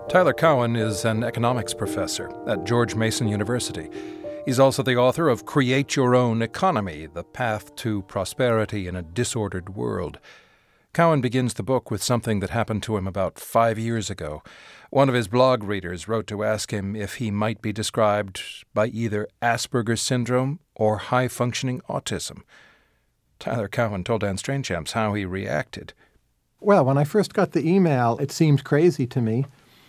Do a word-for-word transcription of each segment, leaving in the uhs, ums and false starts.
Tyler Cowen is an economics professor at George Mason University. He's also the author of Create Your Own Economy, The Path to Prosperity in a Disordered World. Cowen begins the book with something that happened to him about five years ago. One of his blog readers wrote to ask him if he might be described by either Asperger's syndrome or high-functioning autism. Tyler Cowen told Anne Strainchamps how he reacted. Well, when I first got the email, it seemed crazy to me.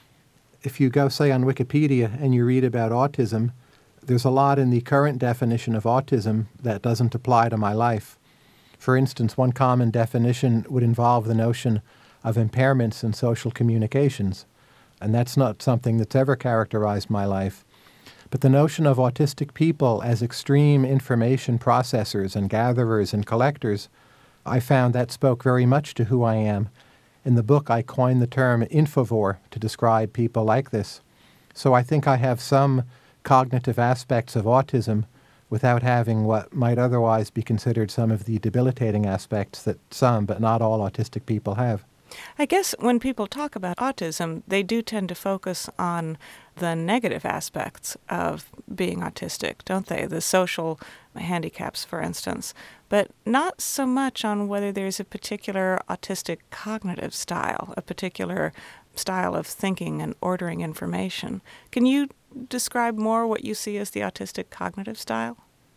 If you go, say, on Wikipedia and you read about autism, there's a lot in the current definition of autism that doesn't apply to my life. For instance, one common definition would involve the notion of impairments in social communications, and that's not something that's ever characterized my life. But the notion of autistic people as extreme information processors and gatherers and collectors, I found that spoke very much to who I am. In the book, I coined the term infovore to describe people like this. So I think I have some cognitive aspects of autism without having what might otherwise be considered some of the debilitating aspects that some, but not all, autistic people have. I guess when people talk about autism, they do tend to focus on the negative aspects of being autistic, don't they? The social handicaps, for instance, but not so much on whether there's a particular autistic cognitive style, a particular style of thinking and ordering information. Can you describe more what you see as the autistic cognitive style?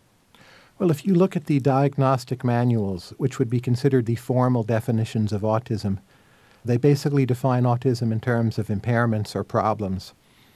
Well, if you look at the diagnostic manuals, which would be considered the formal definitions of autism, they basically define autism in terms of impairments or problems.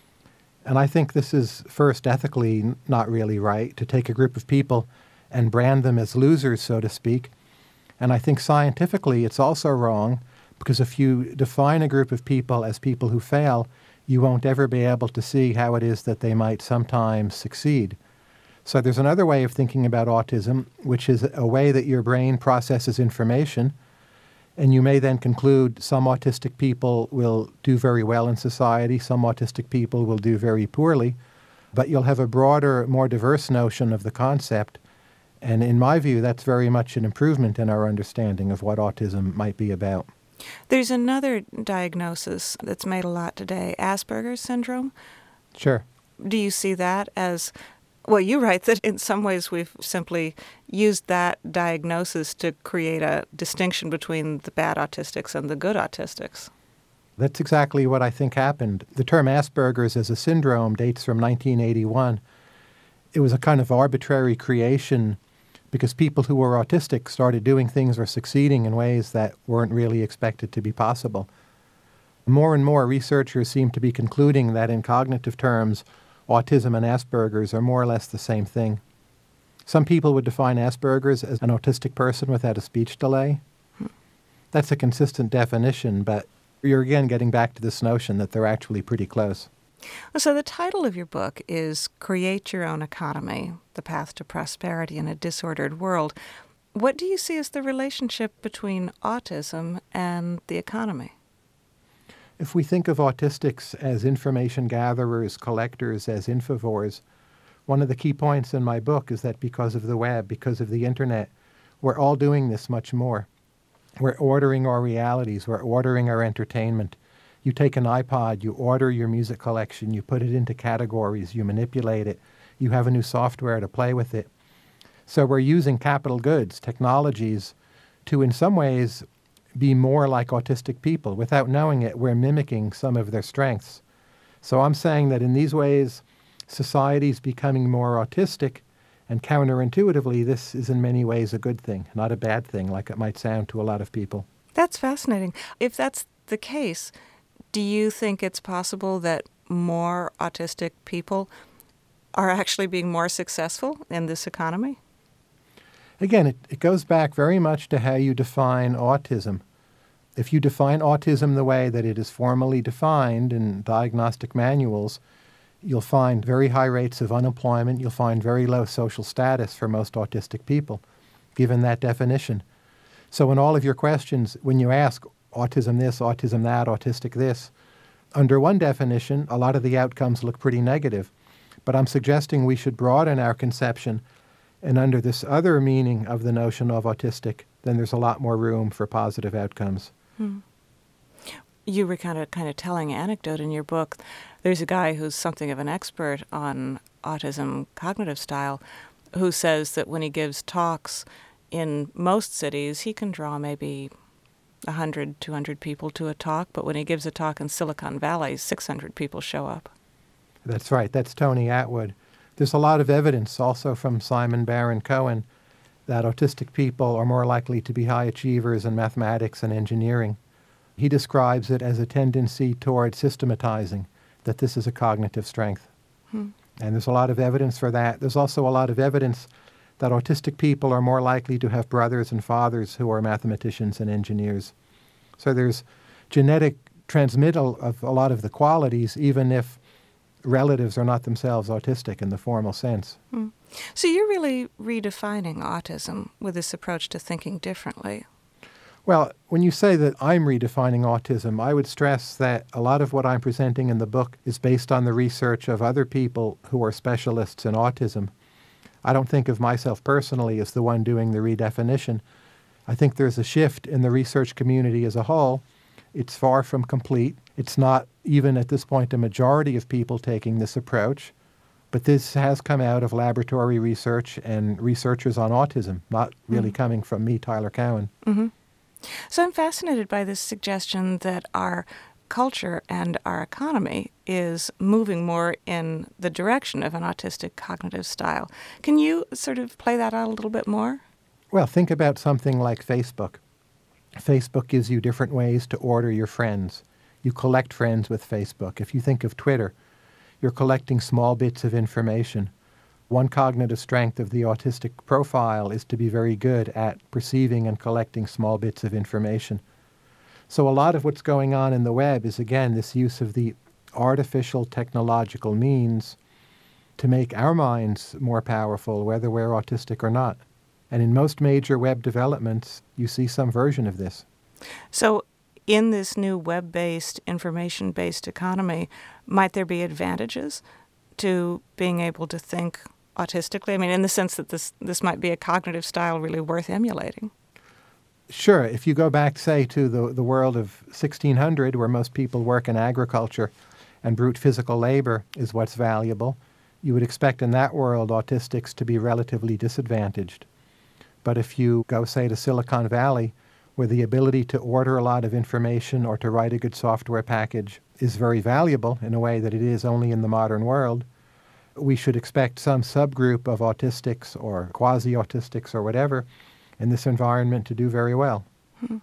And I think this is, first, ethically not really right, to take a group of people and brand them as losers, so to speak. And I think scientifically it's also wrong, because if you define a group of people as people who fail, you won't ever be able to see how it is that they might sometimes succeed. So there's another way of thinking about autism, which is a way that your brain processes information, and you may then conclude some autistic people will do very well in society, some autistic people will do very poorly, but you'll have a broader, more diverse notion of the concept. And in my view, that's very much an improvement in our understanding of what autism might be about. There's another diagnosis that's made a lot today, Asperger's syndrome. Sure. Do you see that as, well, you write that in some ways we've simply used that diagnosis to create a distinction between the bad autistics and the good autistics. That's exactly what I think happened. The term Asperger's as a syndrome dates from nineteen eighty-one. It was a kind of arbitrary creation because people who were autistic started doing things or succeeding in ways that weren't really expected to be possible. More and more researchers seem to be concluding that in cognitive terms, autism and Asperger's are more or less the same thing. Some people would define Asperger's as an autistic person without a speech delay. That's a consistent definition, but you're again getting back to this notion that they're actually pretty close. So the title of your book is Create Your Own Economy, The Path to Prosperity in a Disordered World. What do you see as the relationship between autism and the economy? If we think of autistics as information gatherers, collectors, as infovores, one of the key points in my book is that because of the web, because of the internet, we're all doing this much more. We're ordering our realities, we're ordering our entertainment. You take an iPod, you order your music collection, you put it into categories, you manipulate it, you have a new software to play with it. So we're using capital goods, technologies, to in some ways be more like autistic people. Without knowing it, we're mimicking some of their strengths. So I'm saying that in these ways, society's becoming more autistic, and counterintuitively, this is in many ways a good thing, not a bad thing, like it might sound to a lot of people. That's fascinating. If that's the case, do you think it's possible that more autistic people are actually being more successful in this economy? Again, it, it goes back very much to how you define autism. If you define autism the way that it is formally defined in diagnostic manuals, you'll find very high rates of unemployment, you'll find very low social status for most autistic people, given that definition. So in all of your questions, when you ask autism this, autism that, autistic this, under one definition, a lot of the outcomes look pretty negative. But I'm suggesting we should broaden our conception, and under this other meaning of the notion of autistic, then there's a lot more room for positive outcomes. Hmm. You recount a kind of telling anecdote in your book. There's a guy who's something of an expert on autism cognitive style who says that when he gives talks in most cities, he can draw maybe one hundred, two hundred people to a talk, but when he gives a talk in Silicon Valley, six hundred people show up. That's right. That's Tony Atwood. There's a lot of evidence also from Simon Baron-Cohen that autistic people are more likely to be high achievers in mathematics and engineering. He describes it as a tendency toward systematizing, that this is a cognitive strength. Hmm. And there's a lot of evidence for that. There's also a lot of evidence that autistic people are more likely to have brothers and fathers who are mathematicians and engineers. So there's genetic transmittal of a lot of the qualities, even if relatives are not themselves autistic in the formal sense. Hmm. So you're really redefining autism with this approach to thinking differently. Well, when you say that I'm redefining autism, I would stress that a lot of what I'm presenting in the book is based on the research of other people who are specialists in autism. I don't think of myself personally as the one doing the redefinition. I think there's a shift in the research community as a whole. It's far from complete. It's not even at this point a majority of people taking this approach. But this has come out of laboratory research and researchers on autism, not really mm-hmm. coming from me, Tyler Cowen. Mm-hmm. So I'm fascinated by this suggestion that our culture and our economy is moving more in the direction of an autistic cognitive style. Can you sort of play that out a little bit more? Well, think about something like Facebook. Facebook gives you different ways to order your friends. You collect friends with Facebook. If you think of Twitter, you're collecting small bits of information. One cognitive strength of the autistic profile is to be very good at perceiving and collecting small bits of information. So a lot of what's going on in the web is, again, this use of the artificial technological means to make our minds more powerful, whether we're autistic or not. And in most major web developments, you see some version of this. So in this new web-based, information-based economy, might there be advantages to being able to think autistically? I mean, in the sense that this, this might be a cognitive style really worth emulating. Sure. If you go back, say, to the, the world of sixteen hundred, where most people work in agriculture and brute physical labor is what's valuable, you would expect in that world autistics to be relatively disadvantaged. But if you go, say, to Silicon Valley, where the ability to order a lot of information or to write a good software package is very valuable in a way that it is only in the modern world, we should expect some subgroup of autistics or quasi-autistics or whatever in this environment to do very well. Hmm.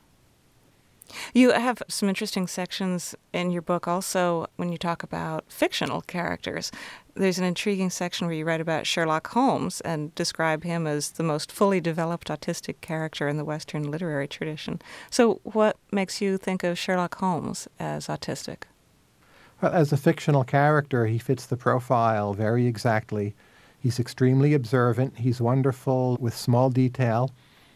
You have some interesting sections in your book also when you talk about fictional characters. There's an intriguing section where you write about Sherlock Holmes and describe him as the most fully developed autistic character in the Western literary tradition. So what makes you think of Sherlock Holmes as autistic? Well, as a fictional character, he fits the profile very exactly. He's extremely observant. He's wonderful with small detail.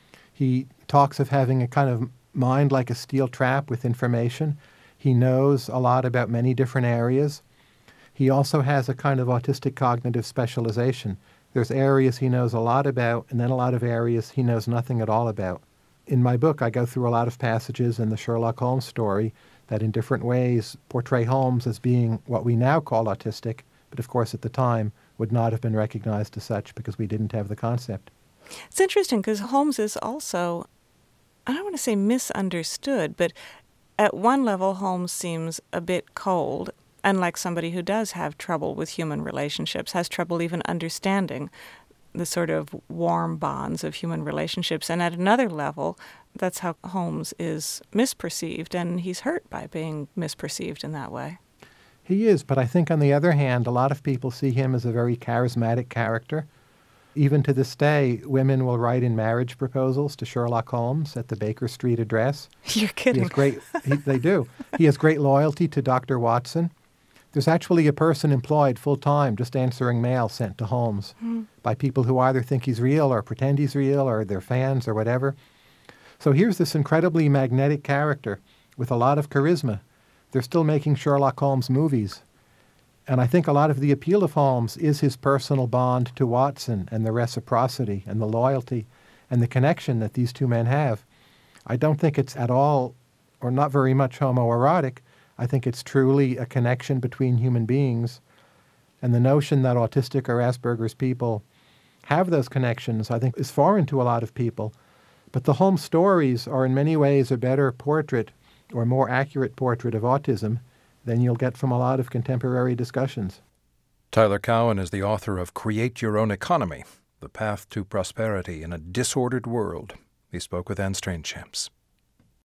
He talks of having a kind of mind like a steel trap with information. He knows a lot about many different areas. He also has a kind of autistic cognitive specialization. There's areas he knows a lot about, and then a lot of areas he knows nothing at all about. In my book, I go through a lot of passages in the Sherlock Holmes story that in different ways portray Holmes as being what we now call autistic, but of course at the time would not have been recognized as such because we didn't have the concept. It's interesting because Holmes is also, I don't want to say misunderstood, but at one level Holmes seems a bit cold, unlike somebody who does have trouble with human relationships, has trouble even understanding the sort of warm bonds of human relationships. And at another level, that's how Holmes is misperceived, and he's hurt by being misperceived in that way. He is, but I think on the other hand, a lot of people see him as a very charismatic character. Even to this day, women will write in marriage proposals to Sherlock Holmes at the Baker Street address. You're kidding. He has great, he, they do. He has great loyalty to Doctor Watson. There's actually a person employed full-time just answering mail sent to Holmes mm. by people who either think he's real or pretend he's real or they're fans or whatever. So here's this incredibly magnetic character with a lot of charisma. They're still making Sherlock Holmes movies. And I think a lot of the appeal of Holmes is his personal bond to Watson and the reciprocity and the loyalty and the connection that these two men have. I don't think it's at all or not very much homoerotic. I think it's truly a connection between human beings. And the notion that autistic or Asperger's people have those connections, I think, is foreign to a lot of people. But the home stories are in many ways a better portrait or more accurate portrait of autism than you'll get from a lot of contemporary discussions. Tyler Cowen is the author of Create Your Own Economy, The Path to Prosperity in a Disordered World. He spoke with Anne Strainchamps.